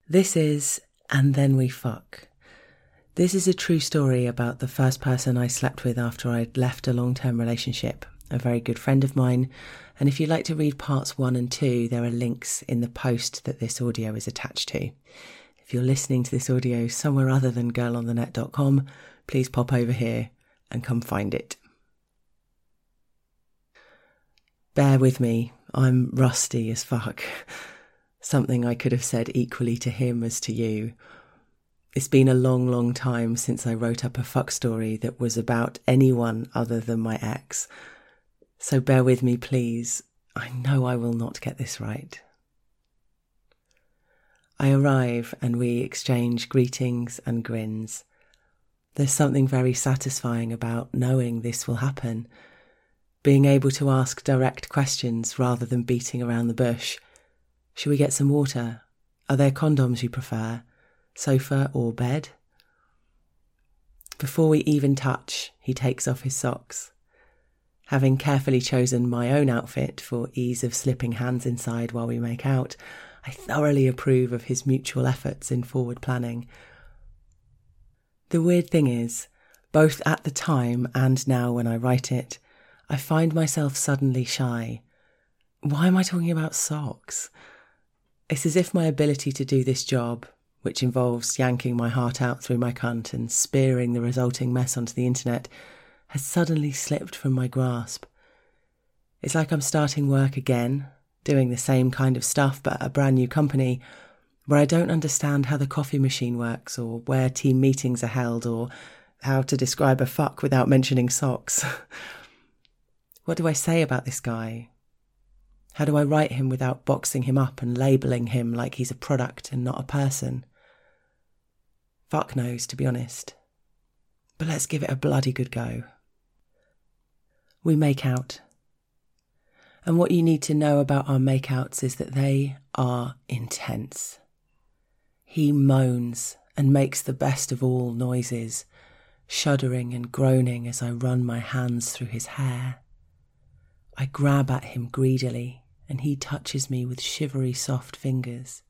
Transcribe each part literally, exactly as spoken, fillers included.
This is And Then We Fuck. This is a true story about the first person I slept with after I'd left a long-term relationship, a very good friend of mine, and if you'd like to read parts one and two, there are links in the post that this audio is attached to. If you're listening to this audio somewhere other than girl on the net dot com, please pop over here and come find it. Bear with me, I'm rusty as fuck. Something I could have said equally to him as to you. It's been a long, long time since I wrote up a fuck story that was about anyone other than my ex. So bear with me, please. I know I will not get this right. I arrive and we exchange greetings and grins. There's something very satisfying about knowing this will happen. Being able to ask direct questions rather than beating around the bush. Should we get some water? Are there condoms you prefer? Sofa or bed? Before we even touch, he takes off his socks. Having carefully chosen my own outfit for ease of slipping hands inside while we make out, I thoroughly approve of his mutual efforts in forward planning. The weird thing is, both at the time and now when I write it, I find myself suddenly shy. Why am I talking about socks? It's as if my ability to do this job, which involves yanking my heart out through my cunt and spearing the resulting mess onto the internet, has suddenly slipped from my grasp. It's like I'm starting work again, doing the same kind of stuff but at a brand new company, where I don't understand how the coffee machine works or where team meetings are held or how to describe a fuck without mentioning socks. What do I say about this guy? How do I write him without boxing him up and labelling him like he's a product and not a person? Fuck knows, to be honest. But let's give it a bloody good go. We make out. And what you need to know about our makeouts is that they are intense. He moans and makes the best of all noises, shuddering and groaning as I run my hands through his hair. I grab at him greedily, and he touches me with shivery soft fingers.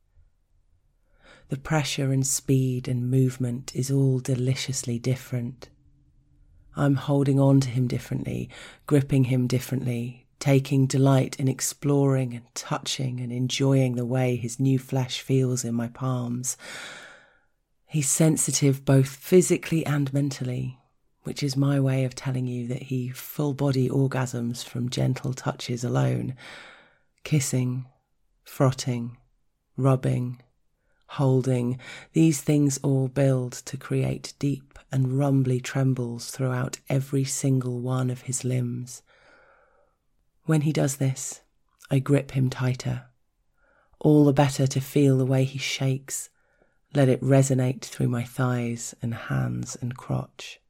The pressure and speed and movement is all deliciously different. I'm holding on to him differently, gripping him differently, taking delight in exploring and touching and enjoying the way his new flesh feels in my palms. He's sensitive both physically and mentally, which is my way of telling you that he full-body orgasms from gentle touches alone. Kissing, frotting, rubbing, holding, these things all build to create deep and rumbly trembles throughout every single one of his limbs. When he does this, I grip him tighter, all the better to feel the way he shakes, let it resonate through my thighs and hands and crotch.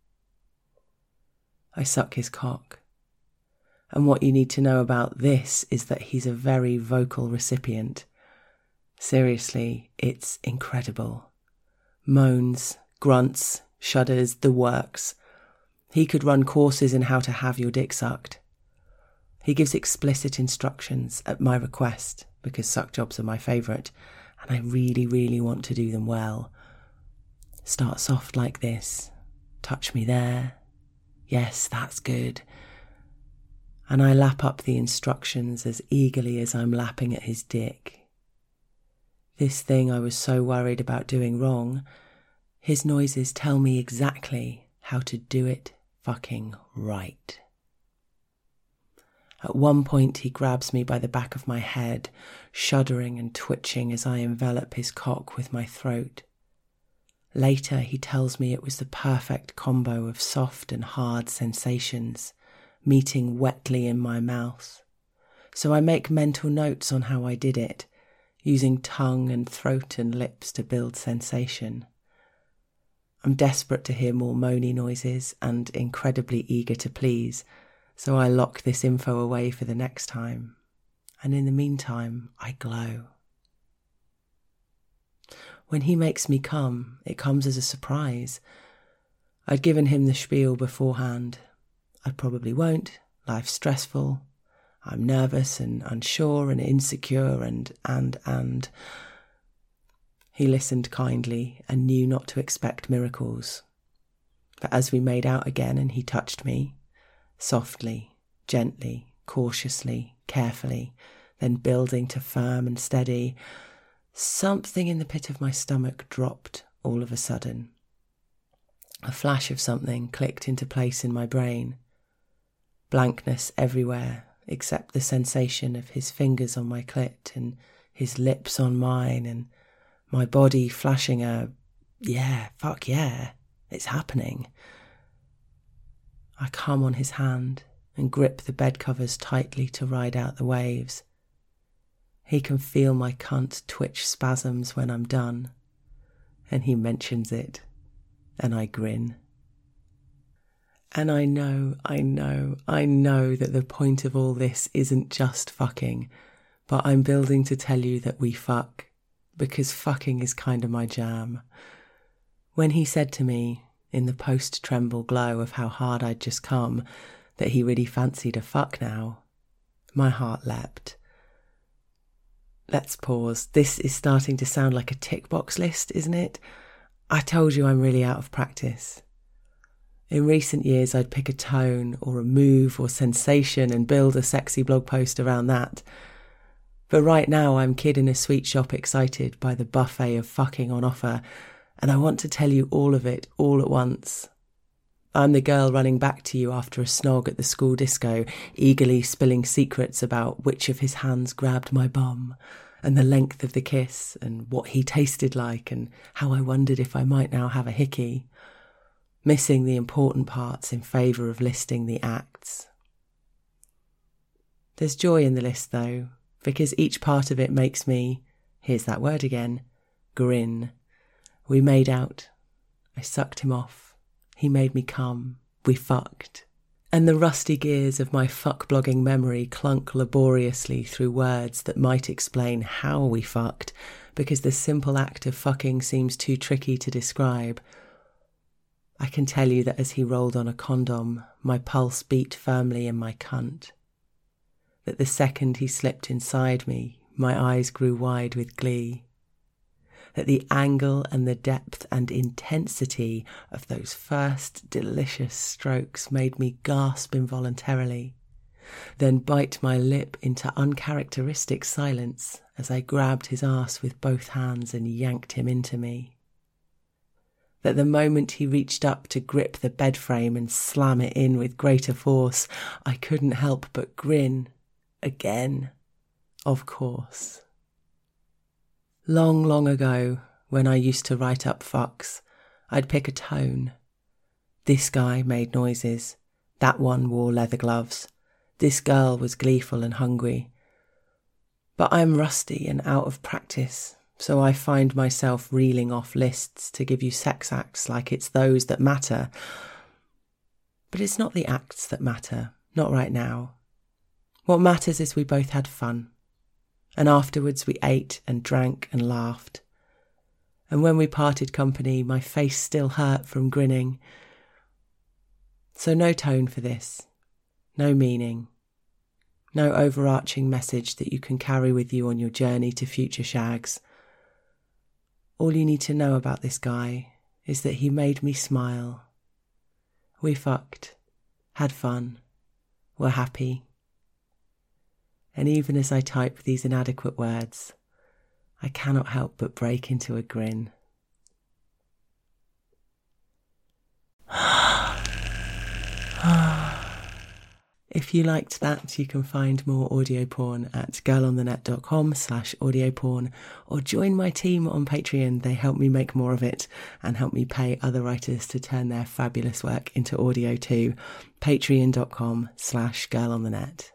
I suck his cock. And what you need to know about this is that he's a very vocal recipient. Seriously, it's incredible. Moans, grunts, shudders, the works. He could run courses in how to have your dick sucked. He gives explicit instructions at my request, because suck jobs are my favourite, and I really, really want to do them well. Start soft like this. Touch me there. Yes, that's good. And I lap up the instructions as eagerly as I'm lapping at his dick. This thing I was so worried about doing wrong, his noises tell me exactly how to do it fucking right. At one point he grabs me by the back of my head, shuddering and twitching as I envelop his cock with my throat. Later he tells me it was the perfect combo of soft and hard sensations, meeting wetly in my mouth. So I make mental notes on how I did it, using tongue and throat and lips to build sensation. I'm desperate to hear more moany noises and incredibly eager to please, so I lock this info away for the next time. And in the meantime, I glow. When he makes me come, it comes as a surprise. I'd given him the spiel beforehand. I probably won't. Life's stressful. I'm nervous and unsure and insecure and, and, and. He listened kindly and knew not to expect miracles. But as we made out again and he touched me, softly, gently, cautiously, carefully, then building to firm and steady, something in the pit of my stomach dropped all of a sudden. A flash of something clicked into place in my brain. Blankness everywhere, except the sensation of his fingers on my clit and his lips on mine and my body flashing a, yeah, fuck yeah, it's happening. I come on his hand and grip the bed covers tightly to ride out the waves. He can feel my cunt twitch spasms when I'm done, and he mentions it, and I grin. And I know, I know, I know that the point of all this isn't just fucking, but I'm building to tell you that we fuck, because fucking is kind of my jam. When he said to me, in the post-tremble glow of how hard I'd just come, that he really fancied a fuck now, my heart leapt. Let's pause. This is starting to sound like a tick box list, isn't it? I told you I'm really out of practice. In recent years, I'd pick a tone or a move or sensation and build a sexy blog post around that. But right now, I'm kid in a sweet shop excited by the buffet of fucking on offer, and I want to tell you all of it all at once. I'm the girl running back to you after a snog at the school disco, eagerly spilling secrets about which of his hands grabbed my bum, and the length of the kiss, and what he tasted like, and how I wondered if I might now have a hickey, missing the important parts in favour of listing the acts. There's joy in the list, though, because each part of it makes me, here's that word again, grin. We made out. I sucked him off. He made me come. We fucked. And the rusty gears of my fuck-blogging memory clunk laboriously through words that might explain how we fucked, because the simple act of fucking seems too tricky to describe. I can tell you that as he rolled on a condom, my pulse beat firmly in my cunt. That the second he slipped inside me, my eyes grew wide with glee. That the angle and the depth and intensity of those first delicious strokes made me gasp involuntarily, then bite my lip into uncharacteristic silence as I grabbed his arse with both hands and yanked him into me. That the moment he reached up to grip the bed frame and slam it in with greater force, I couldn't help but grin. Again, of course. Long, long ago, when I used to write up fucks, I'd pick a tone. This guy made noises. That one wore leather gloves. This girl was gleeful and hungry. But I'm rusty and out of practice, so I find myself reeling off lists to give you sex acts like it's those that matter. But it's not the acts that matter, not right now. What matters is we both had fun. And afterwards we ate and drank and laughed. And when we parted company, my face still hurt from grinning. So no tone for this, no meaning, no overarching message that you can carry with you on your journey to future shags. All you need to know about this guy is that he made me smile. We fucked, had fun, were happy. And even as I type these inadequate words, I cannot help but break into a grin. If you liked that, you can find more audio porn at girlonthenet.com slash audio porn, or join my team on Patreon. They help me make more of it and help me pay other writers to turn their fabulous work into audio too. Patreon.com slash girlonthenet.